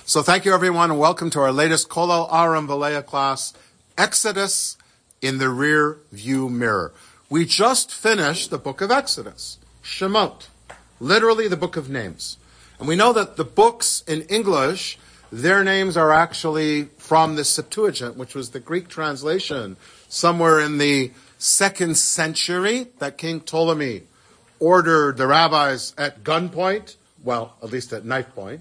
So thank you, everyone, and welcome to our latest Kolel Aram Valeya class, Exodus in the Rear View Mirror. We just finished the book of Exodus, Shemot, literally the book of names. And we know that the books in English, their names are actually from the Septuagint, which was the Greek translation, somewhere in the 2nd century, that King Ptolemy ordered the rabbis at gunpoint, well, at least at knife point,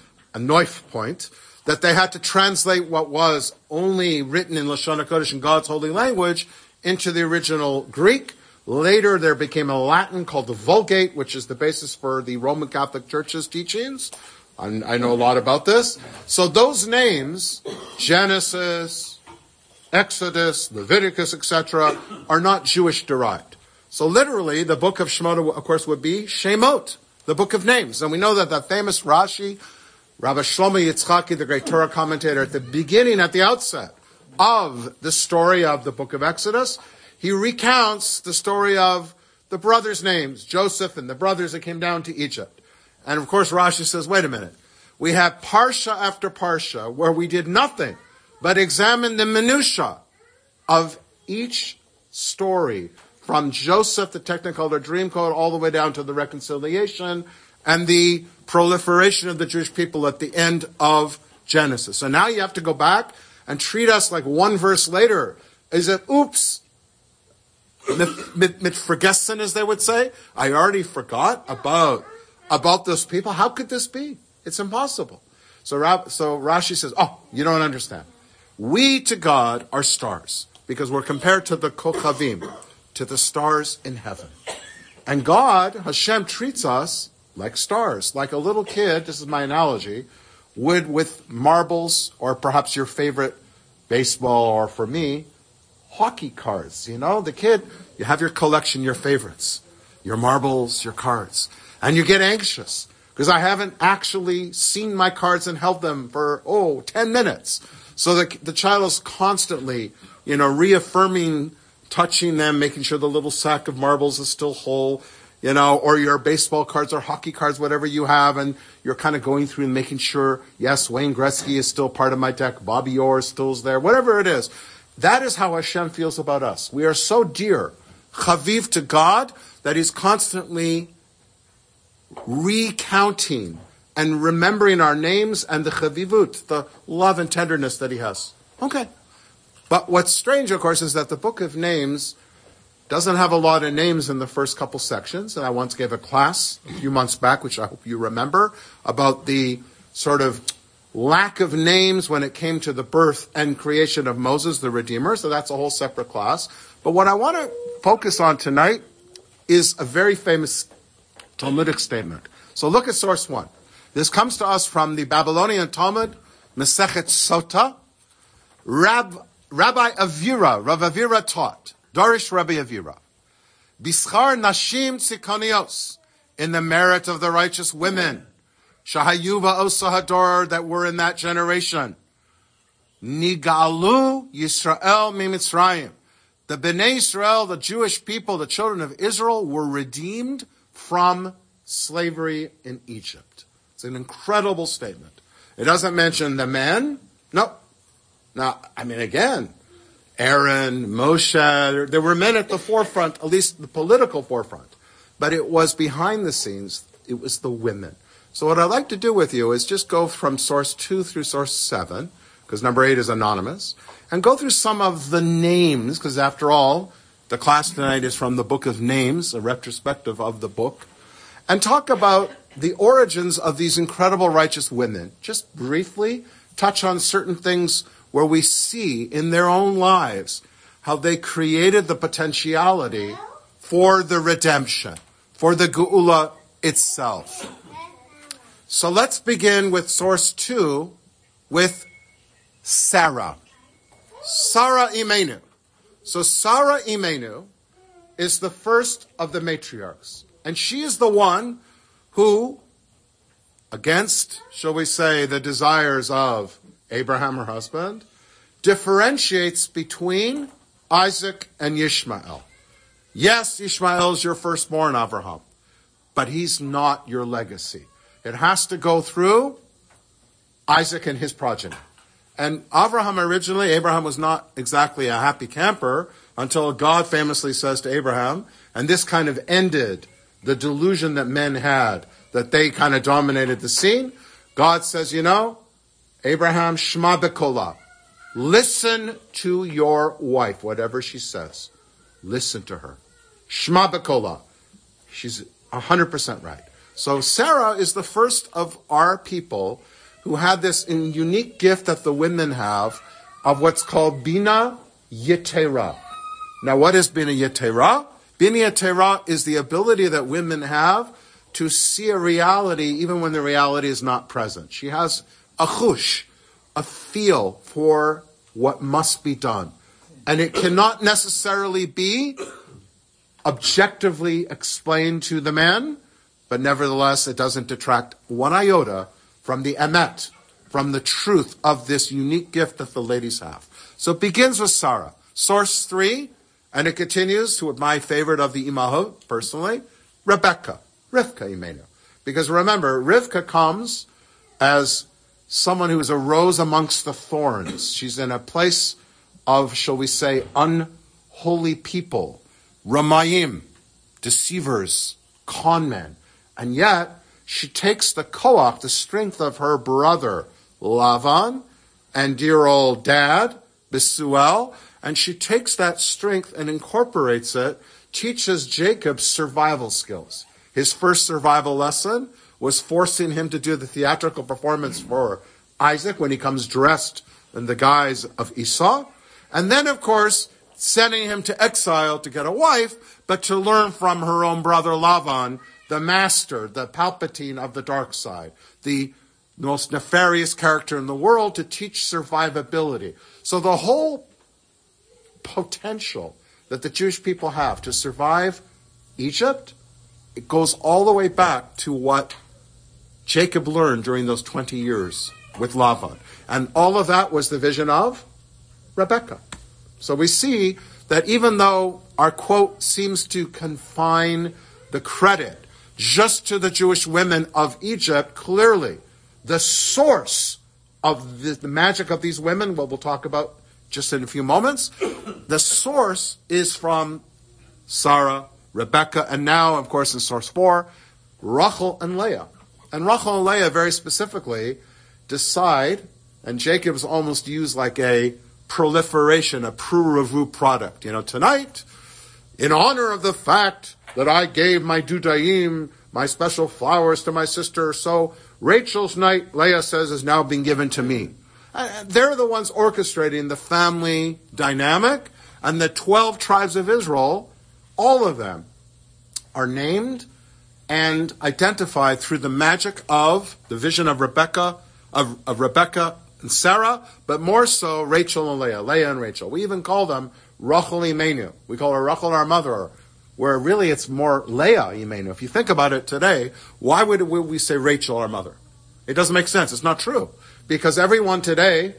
that they had to translate what was only written in Lashon HaKodesh, in God's holy language, into the original Greek. Later, there became a Latin called the Vulgate, which is the basis for the Roman Catholic Church's teachings. I know a lot about this. So those names, Genesis, Exodus, Leviticus, etc., are not Jewish derived. So literally, the book of Shemot, of course, would be Shemot, the book of names. And we know that that famous Rashi, Rabbi Shlomo Yitzchaki, the great Torah commentator, at the beginning, at the outset of the story of the book of Exodus, he recounts the story of the brothers' names, Joseph and the brothers that came down to Egypt. And of course, Rashi says, wait a minute. We have parsha after parsha where we did nothing but examine the minutiae of each story, from Joseph, the Technicolor Dreamcoat, all the way down to the reconciliation and the proliferation of the Jewish people at the end of Genesis. So now you have to go back and treat us like one verse later. Is it, oops, mit vergessen, as they would say? I already forgot about those people. How could this be? It's impossible. So Rashi says, you don't understand. We to God are stars, because we're compared to the Kochavim, to the stars in heaven. And God, Hashem, treats us like stars, like a little kid, this is my analogy, would with marbles, or perhaps your favorite baseball, or for me, hockey cards. You know, the kid, you have your collection, your favorites, your marbles, your cards. And you get anxious, because I haven't actually seen my cards and held them for, 10 minutes. So the child is constantly, reaffirming, touching them, making sure the little sack of marbles is still whole, or your baseball cards or hockey cards, whatever you have, and you're kind of going through and making sure, yes, Wayne Gretzky is still part of my deck, Bobby Orr still is there, whatever it is. That is how Hashem feels about us. We are so dear, chaviv to God, that He's constantly recounting and remembering our names and the chavivut, the love and tenderness that He has. Okay. But what's strange, of course, is that the book of names doesn't have a lot of names in the first couple sections. And I once gave a class a few months back, which I hope you remember, about the sort of lack of names when it came to the birth and creation of Moses, the Redeemer. So that's a whole separate class. But what I want to focus on tonight is a very famous Talmudic statement. So look at source 1. This comes to us from the Babylonian Talmud, Masechet Sota. Rabbi Avira, Rav Avira taught, Darish Rabbi Avira, Bischar Nashim Tzikonios, in the merit of the righteous women, Shahayuva Osahador, that were in that generation, Nigalu Yisrael Mimitzrayim, the Bnei Israel, the Jewish people, the children of Israel, were redeemed from slavery in Egypt. It's an incredible statement. It doesn't mention the men. No. Now, again, Aaron, Moshe, there were men at the forefront, at least the political forefront. But it was behind the scenes, it was the women. So what I'd like to do with you is just go from source 2 through source 7, because number 8 is anonymous, and go through some of the names, because after all, the class tonight is from the book of names, a retrospective of the book, and talk about the origins of these incredible righteous women. Just briefly touch on certain things where we see in their own lives how they created the potentiality for the redemption, for the geula itself. So let's begin with source 2, with Sarah. Sarah Imenu. So Sarah Imenu is the first of the matriarchs. And she is the one who, against, shall we say, the desires of Abraham, her husband, differentiates between Isaac and Ishmael. Yes, Ishmael is your firstborn, Abraham, but he's not your legacy. It has to go through Isaac and his progeny. And Abraham was not exactly a happy camper until God famously says to Abraham, and this kind of ended the delusion that men had, that they kind of dominated the scene. God says, Abraham, Shema Bekolah, listen to your wife, whatever she says. Listen to her. Shema Bekolah. She's 100% right. So Sarah is the first of our people who had this unique gift that the women have of what's called Bina Yetera. Now, what is Bina Yetera? Bina Yetera is the ability that women have to see a reality even when the reality is not present. She has a chush, a feel for what must be done. And it cannot necessarily be objectively explained to the man, but nevertheless, it doesn't detract one iota from the emet, from the truth of this unique gift that the ladies have. So it begins with Sarah. Source 3, and it continues to my favorite of the Imahot, personally, Rebecca, Rivka Imenu. Because remember, Rivka comes as someone who is a rose amongst the thorns. She's in a place of, shall we say, unholy people, Ramayim, deceivers, con men. And yet, she takes the koach, the strength of her brother, Lavan, and dear old dad, Besuel, and she takes that strength and incorporates it, teaches Jacob survival skills. His first survival lesson was forcing him to do the theatrical performance for Isaac when he comes dressed in the guise of Esau. And then, of course, sending him to exile to get a wife, but to learn from her own brother Lavan, the master, the Palpatine of the dark side, the most nefarious character in the world, to teach survivability. So the whole potential that the Jewish people have to survive Egypt, it goes all the way back to what Jacob learned during those 20 years with Lavan. And all of that was the vision of Rebecca. So we see that even though our quote seems to confine the credit just to the Jewish women of Egypt, clearly the source of the magic of these women, what we'll talk about just in a few moments, the source is from Sarah, Rebecca, and now, of course, in source 4, Rachel and Leah. And Rachel and Leah very specifically decide, and Jacob's almost used like a proliferation, a pruravu product. Tonight, in honor of the fact that I gave my dudayim, my special flowers to my sister, so Rachel's night, Leah says, is now being given to me. They're the ones orchestrating the family dynamic, and the 12 tribes of Israel, all of them, are named and identified through the magic of the vision of Rebecca, of Rebecca and Sarah, but more so Rachel and Leah and Rachel. We even call them Rachel Imenu. We call her Rachel, our mother, where really it's more Leah Imenu. If you think about it today, why would we say Rachel, our mother? It doesn't make sense. It's not true. Because everyone today,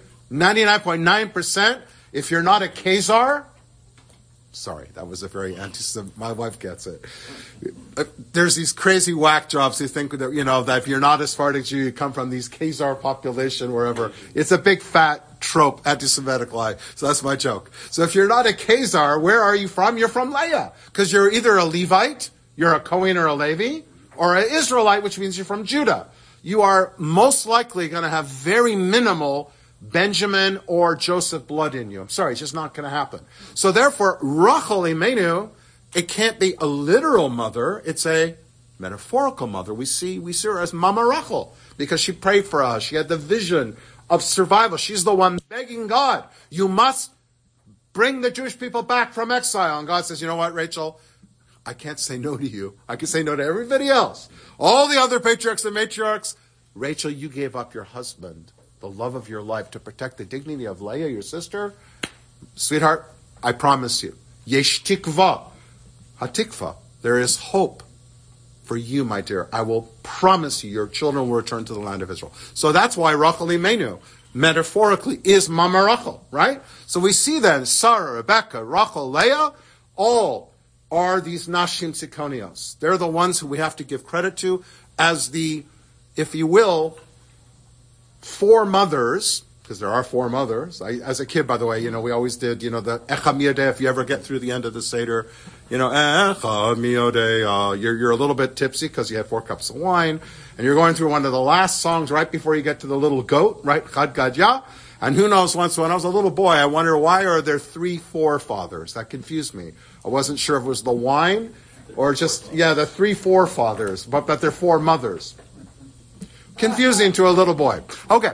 99.9%, if you're not a Khazar, sorry, that was a very my wife gets it. There's these crazy whack jobs who think that, that if you're not a Sephardic Jew, you come from these Khazar population, wherever. It's a big fat trope, anti-Semitic lie. So that's my joke. So if you're not a Khazar, where are you from? You're from Leah. Because you're either a Levite, you're a Kohen or a Levi, or an Israelite, which means you're from Judah. You are most likely going to have very minimal Benjamin or Joseph blood in you. I'm sorry, it's just not going to happen. So therefore, Rachel Imenu, it can't be a literal mother, it's a metaphorical mother. We see her as Mama Rachel, because she prayed for us. She had the vision of survival. She's the one begging God, you must bring the Jewish people back from exile. And God says, you know what, Rachel? I can't say no to you. I can say no to everybody else. All the other patriarchs and matriarchs. Rachel, you gave up your husband, the love of your life, to protect the dignity of Leah, your sister. Sweetheart, I promise you. Yesh tikva. Hatikva. There is hope for you, my dear. I will promise you your children will return to the land of Israel. So that's why Rachel Imenu, metaphorically, is Mama Rachel, right? So we see then Sarah, Rebecca, Rachel, Leah, all are these Nashim Tzikonios. They're the ones who we have to give credit to as the, if you will, four mothers, because there are four mothers. As a kid, by the way, we always did, the Echa Miodea, if you ever get through the end of the Seder, Echa Miodea, you're a little bit tipsy because you had 4 cups of wine, and you're going through one of the last songs right before you get to the little goat, right? Chad Gadya. And who knows, once when I was a little boy, I wonder why are there 3 forefathers? That confused me. I wasn't sure if it was the wine or just, the 3 forefathers, but they're 4 mothers. Confusing to a little boy. Okay.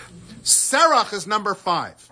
Serach is number 5.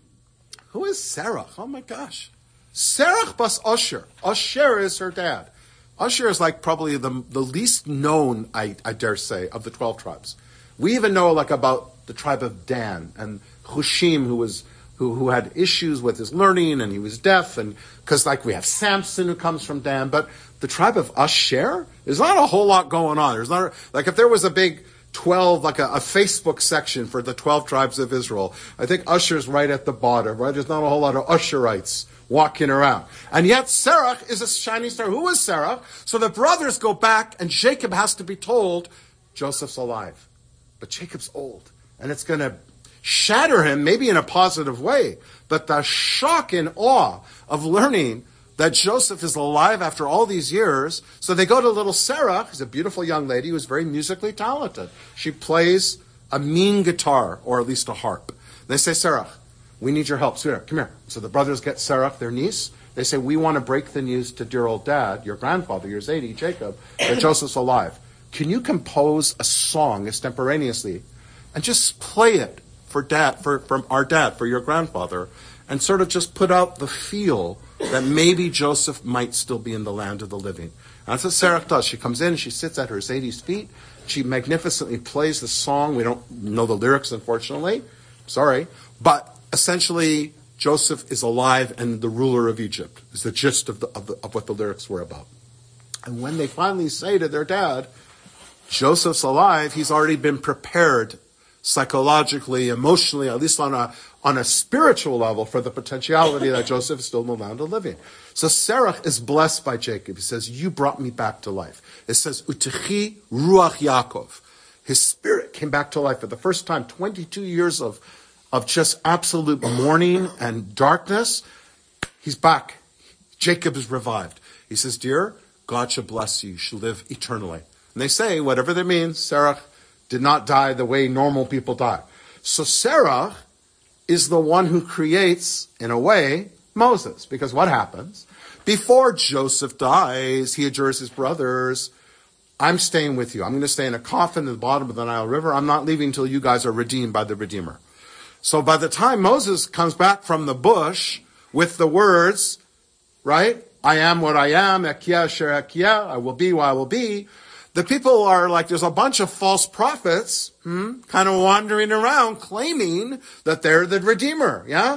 Who is Serach? Oh my gosh. Serach bas Osher. Osher is her dad. Osher is like probably the least known, I dare say, of the 12 tribes. We even know about the tribe of Dan and Hushim, who had issues with his learning and he was deaf, and because we have Samson who comes from Dan, but the tribe of Asher, there's not a whole lot going on. There's not if there was a big 12, a Facebook section for the 12 tribes of Israel, I think Asher's right at the bottom, right? There's not a whole lot of Asherites walking around. And yet Serach is a shining star. Who is Serach? So the brothers go back and Jacob has to be told, Joseph's alive. But Jacob's old. And it's going to shatter him, maybe in a positive way. But the shock and awe of learning that Joseph is alive after all these years. So they go to little Serach, who's a beautiful young lady who's very musically talented. She plays a mean guitar, or at least a harp. They say, Serach, we need your help. Sweetheart, come here. So the brothers get Serach, their niece. They say, we want to break the news to dear old dad, your grandfather, your Zadie, Jacob, that Joseph's alive. Can you compose a song extemporaneously and just play it for our dad, for your grandfather, and sort of just put out the feel that maybe Joseph might still be in the land of the living. And that's what Serach does. She comes in and she sits at her Zadie's feet. She magnificently plays the song. We don't know the lyrics, unfortunately. Sorry. But essentially, Joseph is alive and the ruler of Egypt is the gist of what the lyrics were about. And when they finally say to their dad, Joseph's alive, he's already been prepared psychologically, emotionally, at least on a spiritual level, for the potentiality that Joseph is still in the land of living. So Serach is blessed by Jacob. He says, you brought me back to life. It says, Utechi Ruach Yaakov. His spirit came back to life for the first time, 22 years of just absolute mourning and darkness. He's back. Jacob is revived. He says, dear, God should bless you. You should live eternally. And they say, whatever that means, Serach did not die the way normal people die. So Serach is the one who creates, in a way, Moses. Because what happens? Before Joseph dies, he adjures his brothers, I'm staying with you. I'm going to stay in a coffin at the bottom of the Nile River. I'm not leaving until you guys are redeemed by the Redeemer. So by the time Moses comes back from the bush with the words, right? I am what I am, Ekia Asher Ekia, I will be what I will be. The people are like, there's a bunch of false prophets, kind of wandering around claiming that they're the Redeemer, yeah?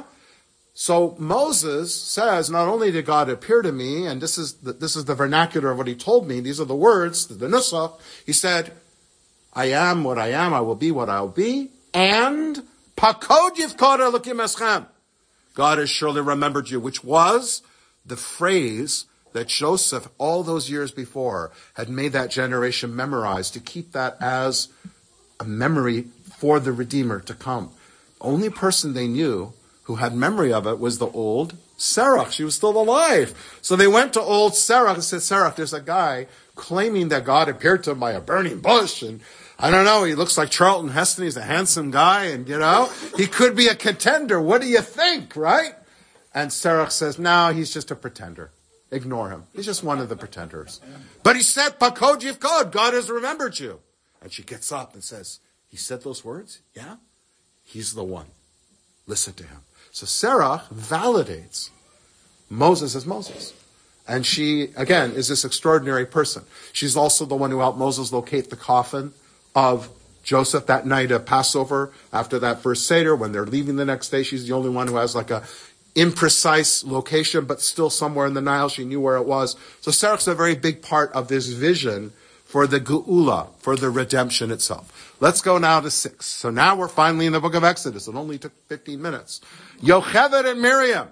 So Moses says, not only did God appear to me, and this is the vernacular of what he told me, these are the words, the Nusach, he said, I am what I am, I will be what I will be, and Pakod Yivkod Elokim Eschem. God has surely remembered you, which was the phrase that Joseph, all those years before, had made that generation memorize, to keep that as a memory for the Redeemer to come. The only person they knew who had memory of it was the old Serach. She was still alive. So they went to old Serach and said, Serach, there's a guy claiming that God appeared to him by a burning bush, and I don't know, he looks like Charlton Heston, he's a handsome guy, and he could be a contender. What do you think, right? And Serach says, no, he's just a pretender. Ignore him. He's just one of the pretenders. But he said, Pakod Yivkod, God has remembered you. And she gets up and says, he said those words? Yeah? He's the one. Listen to him. So Serach validates Moses as Moses. And she, again, is this extraordinary person. She's also the one who helped Moses locate the coffin of Joseph that night of Passover after that first Seder. When they're leaving the next day, she's the only one who has like a imprecise location, but still somewhere in the Nile. She knew where it was. So Serach's a very big part of this vision for the Geula, for the redemption itself. Let's go now to 6. So now we're finally in the book of Exodus. It only took 15 minutes. Yocheved and Miriam.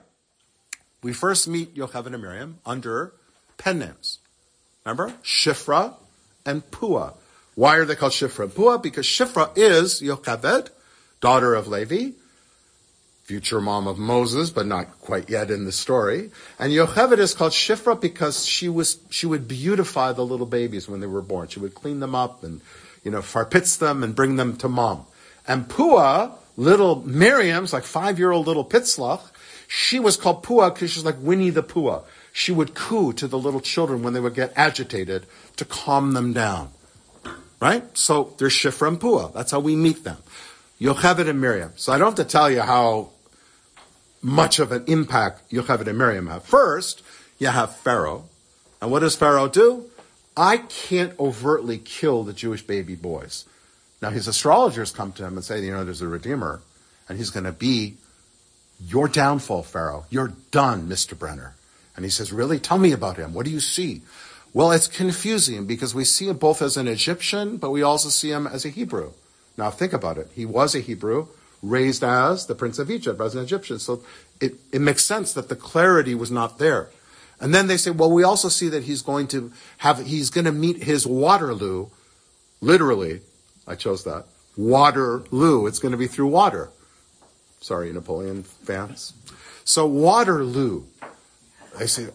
We first meet Yocheved and Miriam under pen names. Remember? Shifra and Pua. Why are they called Shifra and Pua? Because Shifra is Yocheved, daughter of Levi, future mom of Moses, but not quite yet in the story. And Yocheved is called Shifra because she would beautify the little babies when they were born. She would clean them up and, farpitz them and bring them to mom. And Pua, little Miriam's like 5-year-old little Pitzlach, she was called Pua because she's like Winnie the Pua. She would coo to the little children when they would get agitated to calm them down. Right? So there's Shifra and Pua. That's how we meet them. Yocheved and Miriam. So I don't have to tell you how much of an impact Yocheved and Miriam have. First, you have Pharaoh. And what does Pharaoh do? I can't overtly kill the Jewish baby boys. Now his astrologers come to him and say, there's a Redeemer, and he's going to be your downfall, Pharaoh. You're done, Mr. Brenner. And he says, really? Tell me about him. What do you see? Well, it's confusing because we see him both as an Egyptian, but we also see him as a Hebrew. Now think about it. He was a Hebrew, raised as the Prince of Egypt, as an Egyptian. So it makes sense that the clarity was not there. And then they say, well, we also see that he's going to meet his Waterloo, literally, I chose that, Waterloo. It's going to be through water. Sorry, Napoleon fans. So Waterloo. They say,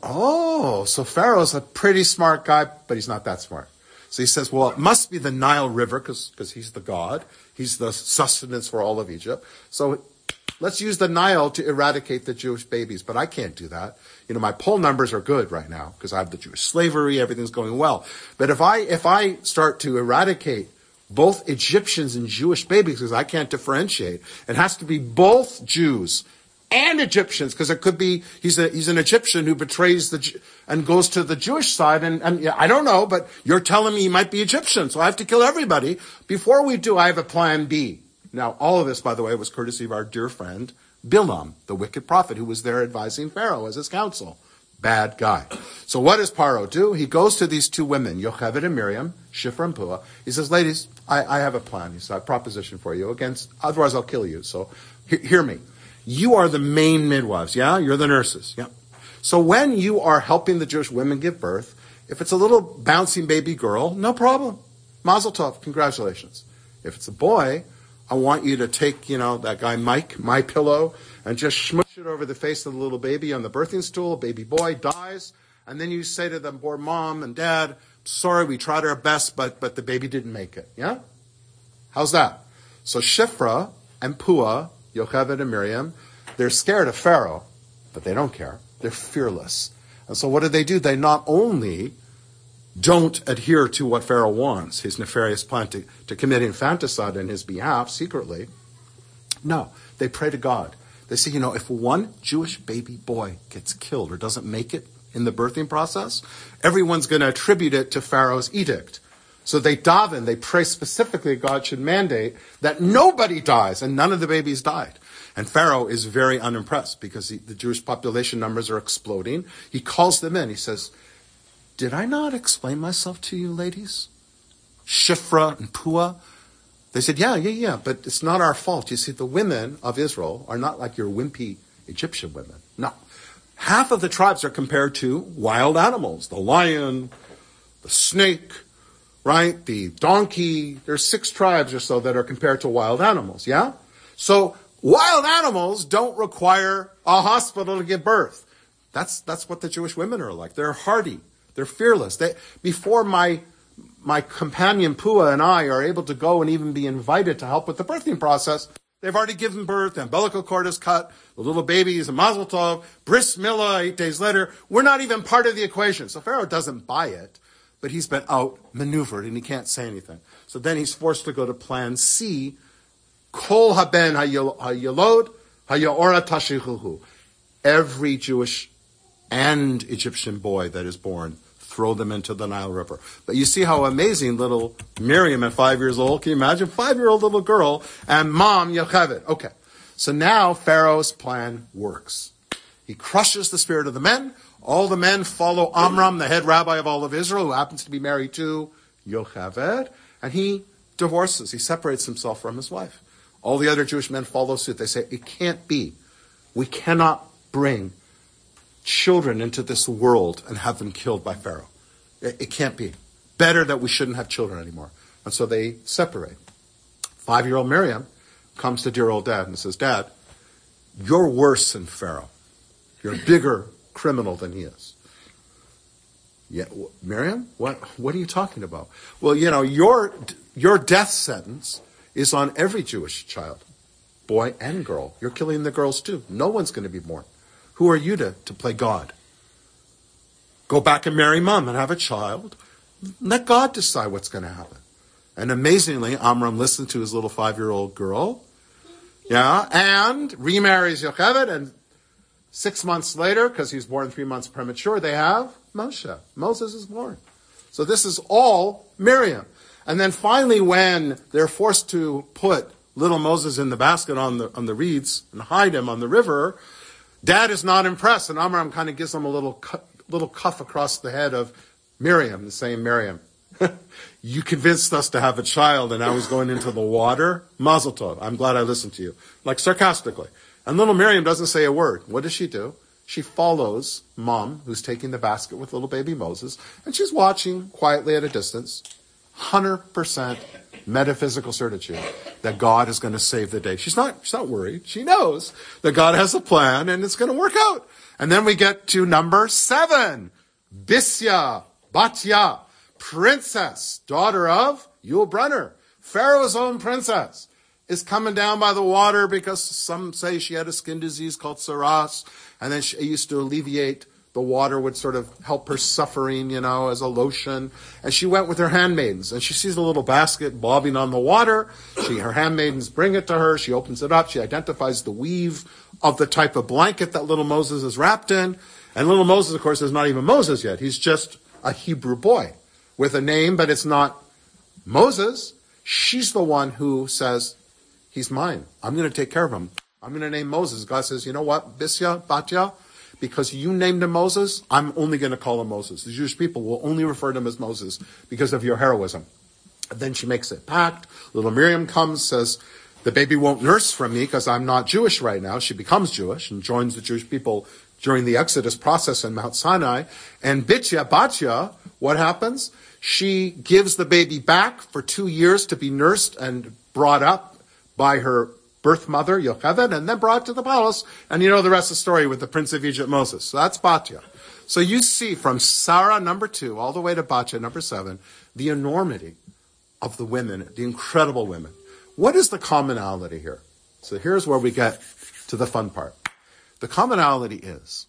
so Pharaoh's a pretty smart guy, but he's not that smart. So he says, well, it must be the Nile River because he's the god. He's the sustenance for all of Egypt. So let's use the Nile to eradicate the Jewish babies. But I can't do that. My poll numbers are good right now because I have the Jewish slavery. Everything's going well. But if I start to eradicate both Egyptians and Jewish babies, because I can't differentiate, it has to be both Jews and Egyptians, because it could be he's an Egyptian who betrays and goes to the Jewish side, and I don't know, but you're telling me he might be Egyptian, so I have to kill everybody. Before we do, I have a plan B. Now, all of this, by the way, was courtesy of our dear friend Bilam, the wicked prophet, who was there advising Pharaoh as his counsel. Bad guy. So what does Paro do? He goes to these two women, Yocheved and Miriam, Shifra and Pua. He says, ladies, I have a plan. He said, I have a proposition for you. Otherwise I'll kill you. So hear me. You are the main midwives, yeah? You're the nurses, yeah? So when you are helping the Jewish women give birth, if it's a little bouncing baby girl, no problem. Mazel tov, congratulations. If it's a boy, I want you to take, that guy Mike, My Pillow, and just smush it over the face of the little baby on the birthing stool. Baby boy dies, and then you say to them, poor mom and dad, sorry, we tried our best, but the baby didn't make it, yeah? How's that? So Shifra and Pua, Yocheved and Miriam, they're scared of Pharaoh, but they don't care. They're fearless. And so what do? They not only don't adhere to what Pharaoh wants, his nefarious plan to commit infanticide in his behalf secretly. No, they pray to God. They say, if one Jewish baby boy gets killed or doesn't make it in the birthing process, everyone's going to attribute it to Pharaoh's edict. So they daven, they pray specifically God should mandate that nobody dies, and none of the babies died. And Pharaoh is very unimpressed because the Jewish population numbers are exploding. He calls them in. He says, did I not explain myself to you, ladies? Shifra and Pua. They said, yeah, but it's not our fault. You see, the women of Israel are not like your wimpy Egyptian women. No. Half of the tribes are compared to wild animals. The lion, the snake, right? The donkey. There's 6 tribes or so that are compared to wild animals, yeah? So wild animals don't require a hospital to give birth. That's what the Jewish women are like. They're hardy. They're fearless. Before my companion Pua and I are able to go and even be invited to help with the birthing process, they've already given birth, the umbilical cord is cut, the little baby is a mazel tov, bris milah 8 days later. We're not even part of the equation. So Pharaoh doesn't buy it, but he's been outmaneuvered and he can't say anything. So then he's forced to go to plan C, kol haben hayolod hayaora tashichuhu. Every Jewish and Egyptian boy that is born, throw them into the Nile River. But you see how amazing little Miriam at 5 years old, can you imagine? 5-year-old little girl, and mom Yocheved. Okay, so now Pharaoh's plan works. He crushes the spirit of the men. All the men follow Amram, the head rabbi of all of Israel, who happens to be married to Yocheved, and he divorces. He separates himself from his wife. All the other Jewish men follow suit. They say, it can't be. We cannot bring children into this world and have them killed by Pharaoh. It can't be. Better that we shouldn't have children anymore. And so they separate. 5-year-old Miriam comes to dear old dad and says, Dad, you're worse than Pharaoh. You're a bigger criminal than he is. Yeah, Miriam, what are you talking about? Well, your death sentence is on every Jewish child, boy and girl. You're killing the girls too. No one's going to be born. Who are you to play God? Go back and marry mom and have a child. Let God decide what's going to happen. And amazingly, Amram listened to his little 5-year-old girl, and remarries Yocheved, and 6 months later, because he's born 3 months premature, they have Moshe. Moses is born. So this is all Miriam. And then finally, when they're forced to put little Moses in the basket on the reeds and hide him on the river, Dad is not impressed, and Amram kind of gives him a little cuff across the head of Miriam, saying, Miriam, you convinced us to have a child, and I was going into the water. Mazel tov. I'm glad I listened to you. Like sarcastically. And little Miriam doesn't say a word. What does she do? She follows mom, who's taking the basket with little baby Moses, and she's watching quietly at a distance. 100% metaphysical certitude that God is going to save the day. She's not worried. She knows that God has a plan and it's going to work out. And then we get to number 7. Bisya, Batya, princess, daughter of Yul Brynner, Pharaoh's own princess, is coming down by the water because some say she had a skin disease called saras, and then she used to alleviate the water, would sort of help her suffering, as a lotion. And she went with her handmaidens, and she sees a little basket bobbing on the water. Her handmaidens bring it to her. She opens it up. She identifies the weave of the type of blanket that little Moses is wrapped in. And little Moses, of course, is not even Moses yet. He's just a Hebrew boy with a name, but it's not Moses. She's the one who says, he's mine. I'm going to take care of him. I'm going to name Moses. God says, you know what, Bisya, Batya, because you named him Moses, I'm only going to call him Moses. The Jewish people will only refer to him as Moses because of your heroism. And then she makes a pact. Little Miriam comes, says, the baby won't nurse from me because I'm not Jewish right now. She becomes Jewish and joins the Jewish people during the Exodus process in Mount Sinai. And Batya, what happens? She gives the baby back for 2 years to be nursed and brought up by her birth mother, Yocheved, and then brought to the palace. And you know the rest of the story with the Prince of Egypt, Moses. So that's Batya. So you see from Sarah, number 2, all the way to Batya, number 7, the enormity of the women, the incredible women. What is the commonality here? So here's where we get to the fun part. The commonality is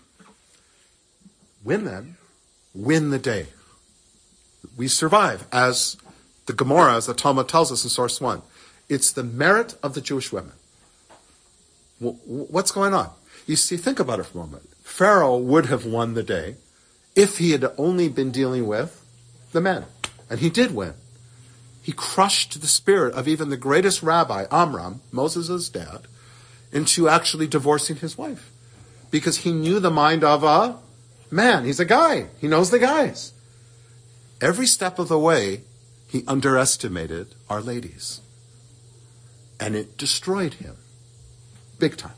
women win the day. We survive, as the Gemara, as the Talmud tells us in source 1. It's the merit of the Jewish women. What's going on? You see, think about it for a moment. Pharaoh would have won the day if he had only been dealing with the men. And he did win. He crushed the spirit of even the greatest rabbi, Amram, Moses' dad, into actually divorcing his wife. Because he knew the mind of a man. He's a guy. He knows the guys. Every step of the way, he underestimated our ladies. And it destroyed him. Big time.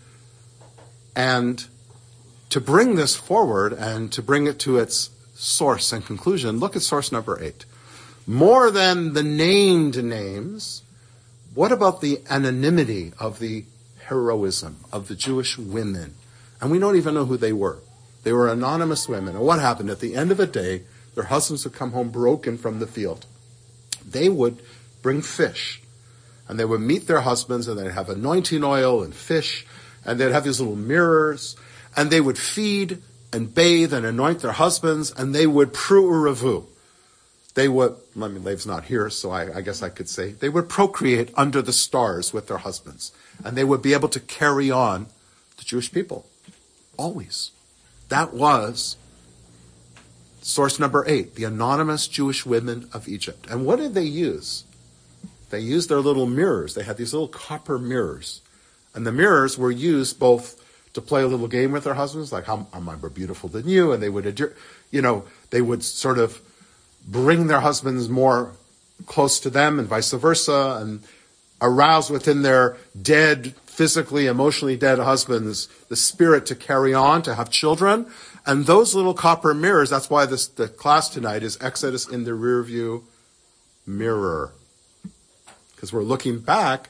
And to bring this forward and to bring it to its source and conclusion, look at source number 8. More than the named names, what about the anonymity of the heroism of the Jewish women? And we don't even know who they were. They were anonymous women. And what happened? At the end of a day, their husbands would come home broken from the field. They would bring fish. And they would meet their husbands, and they'd have anointing oil and fish, and they'd have these little mirrors, and they would feed and bathe and anoint their husbands, and they would pru'uravu. They would, Leiv's not here, so I guess I could say, they would procreate under the stars with their husbands. And they would be able to carry on the Jewish people. Always. That was source number 8, the anonymous Jewish women of Egypt. And what did they use? They used their little mirrors. They had these little copper mirrors. And the mirrors were used both to play a little game with their husbands, like, how am I more beautiful than you? And they would, they would sort of bring their husbands more close to them and vice versa, and arouse within their dead, physically, emotionally dead husbands the spirit to carry on, to have children. And those little copper mirrors, that's why the class tonight is Exodus in the rearview mirror. Because we're looking back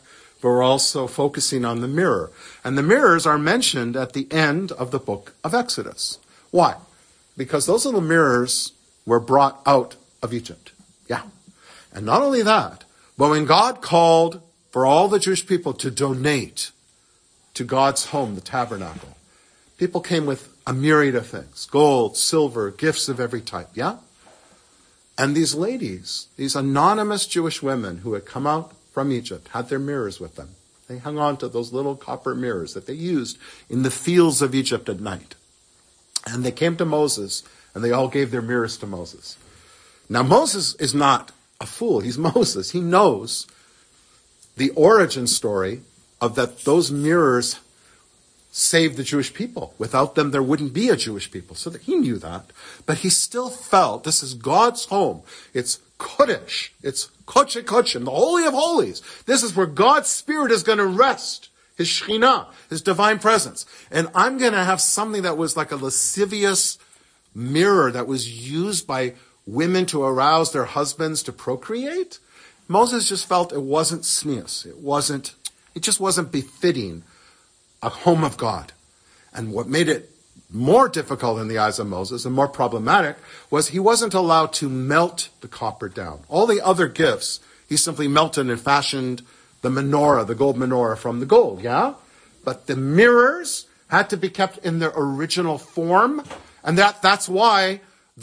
but we're also focusing on the mirror. And the mirrors are mentioned at the end of the book of Exodus. Why? Because those little mirrors were brought out of Egypt. Yeah. And not only that, but when God called for all the Jewish people to donate to God's home, the tabernacle, people came with a myriad of things. Gold, silver, gifts of every type. Yeah? And these ladies, these anonymous Jewish women who had come out from Egypt, had their mirrors with them. They hung on to those little copper mirrors that they used in the fields of Egypt at night. And they came to Moses, and they all gave their mirrors to Moses. Now, Moses is not a fool. He's Moses. He knows the origin story of that those mirrors saved the Jewish people. Without them, there wouldn't be a Jewish people. So that he knew that. But he still felt this is God's home. It's Kodesh. It's Kodesh Kodeshim, the Holy of Holies. This is where God's Spirit is going to rest. His Shekhinah, His divine presence. And I'm going to have something that was like a lascivious mirror that was used by women to arouse their husbands to procreate. Moses just felt it wasn't tznius. It just wasn't befitting a home of God. And what made it more difficult in the eyes of Moses and more problematic was he wasn't allowed to melt the copper down. All the other gifts, he simply melted and fashioned the menorah, the gold menorah from the gold, yeah? But the mirrors had to be kept in their original form. And that's why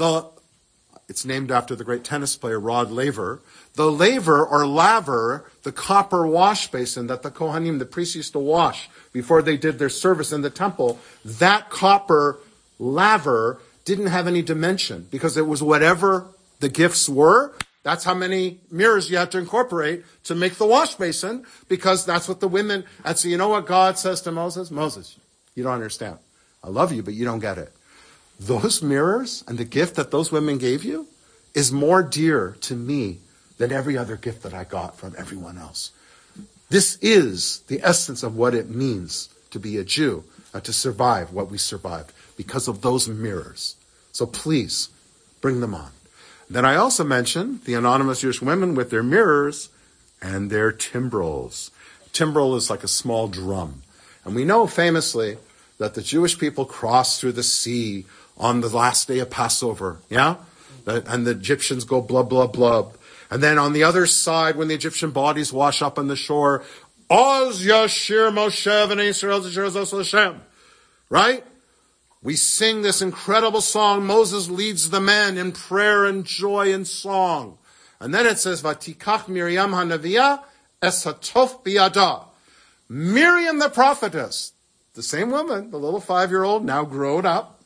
it's named after the great tennis player Rod Laver. The laver or laver, the copper wash basin that the Kohanim, the priests, used to wash before they did their service in the temple, that copper laver didn't have any dimension because it was whatever the gifts were. That's how many mirrors you had to incorporate to make the wash basin, because that's what the women... And so you know what God says to Moses? Moses, you don't understand. I love you, but you don't get it. Those mirrors and the gift that those women gave you is more dear to me than every other gift that I got from everyone else. This is the essence of what it means to be a Jew and to survive what we survived because of those mirrors. So please, bring them on. Then I also mentioned the anonymous Jewish women with their mirrors and their timbrels. Timbrel is like a small drum. And we know famously that the Jewish people crossed through the sea on the last day of Passover, yeah? And the Egyptians go blub, blub, blub. And then on the other side, when the Egyptian bodies wash up on the shore, Oz Yashir Moshe v'nei Yisrael Zishir Zos Hashem. Right? We sing this incredible song. Moses leads the men in prayer and joy and song. And then it says, Vatikach Miriam HaNaviyah es hatof biyada. Miriam the prophetess, the same woman, the little 5-year-old, now grown up,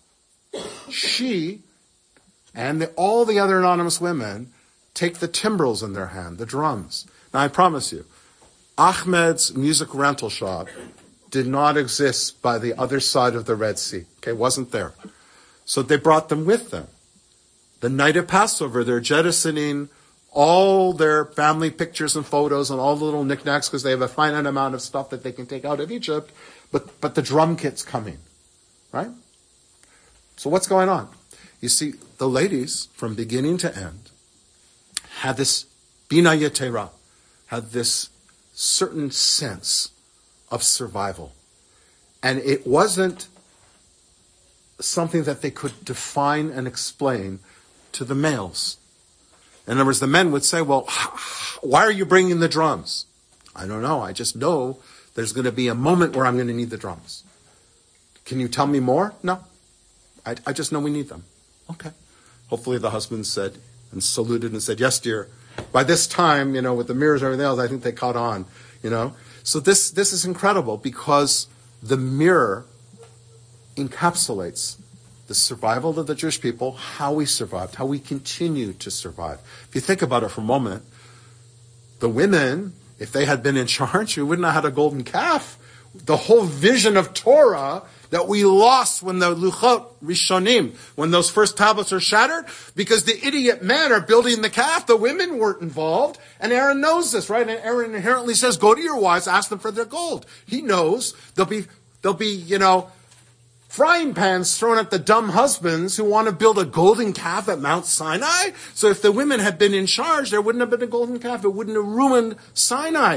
she and all the other anonymous women take the timbrels in their hand, the drums. Now I promise you, Ahmed's music rental shop did not exist by the other side of the Red Sea. Okay, wasn't there. So they brought them with them. The night of Passover, they're jettisoning all their family pictures and photos and all the little knickknacks because they have a finite amount of stuff that they can take out of Egypt, but the drum kit's coming, right? So what's going on? You see, the ladies, from beginning to end, had this bina yetera, had this certain sense of survival. And it wasn't something that they could define and explain to the males. In other words, the men would say, well, why are you bringing the drums? I don't know. I just know there's going to be a moment where I'm going to need the drums. Can you tell me more? No. I just know we need them. Okay. Hopefully the husband said and saluted and said, yes, dear. By this time, with the mirrors and everything else, I think they caught on, So this is incredible because the mirror encapsulates the survival of the Jewish people, how we survived, how we continue to survive. If you think about it for a moment, the women, if they had been in charge, we wouldn't have had a golden calf. The whole vision of Torah that we lost when the Luchot Rishonim, when those first tablets are shattered, because the idiot men are building the calf. The women weren't involved. And Aaron knows this, right? And Aaron inherently says, go to your wives, ask them for their gold. He knows there'll be, frying pans thrown at the dumb husbands who want to build a golden calf at Mount Sinai. So if the women had been in charge, there wouldn't have been a golden calf. It wouldn't have ruined Sinai.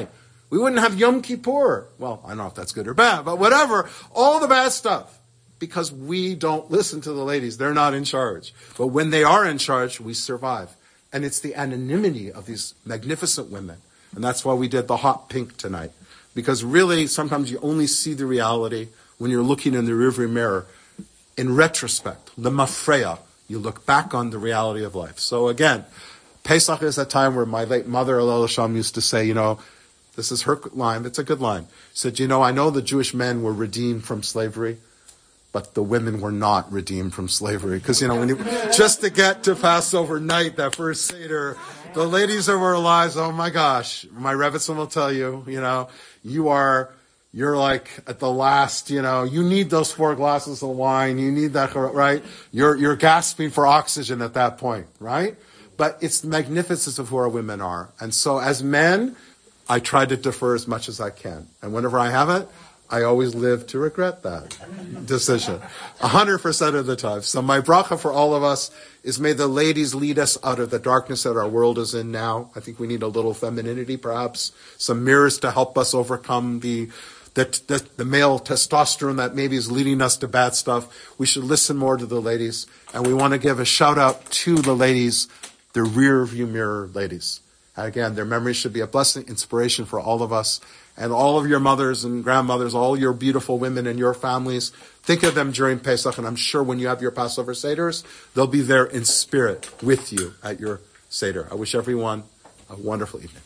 We wouldn't have Yom Kippur. Well, I don't know if that's good or bad, but whatever. All the bad stuff. Because we don't listen to the ladies. They're not in charge. But when they are in charge, we survive. And it's the anonymity of these magnificent women. And that's why we did the hot pink tonight. Because really, sometimes you only see the reality when you're looking in the rearview mirror. In retrospect, lemafreya, you look back on the reality of life. So again, Pesach is a time where my late mother, Elel Sham, used to say, this is her line, it's a good line. She said, I know the Jewish men were redeemed from slavery, but the women were not redeemed from slavery. Because, just to get to Passover night, that first Seder, the ladies of our lives, oh my gosh, my Rebbetzin will tell you, you're like at the last, you need those 4 glasses of wine, you need that, right? You're gasping for oxygen at that point, right? But it's the magnificence of who our women are. And so as men, I try to defer as much as I can. And whenever I haven't, I always live to regret that decision 100% of the time. So my bracha for all of us is may the ladies lead us out of the darkness that our world is in now. I think we need a little femininity, perhaps, some mirrors to help us overcome the male testosterone that maybe is leading us to bad stuff. We should listen more to the ladies. And we want to give a shout out to the ladies, the rear view mirror ladies. And again, their memories should be a blessing, inspiration for all of us. And all of your mothers and grandmothers, all your beautiful women in your families, think of them during Pesach, and I'm sure when you have your Passover Seders, they'll be there in spirit with you at your Seder. I wish everyone a wonderful evening.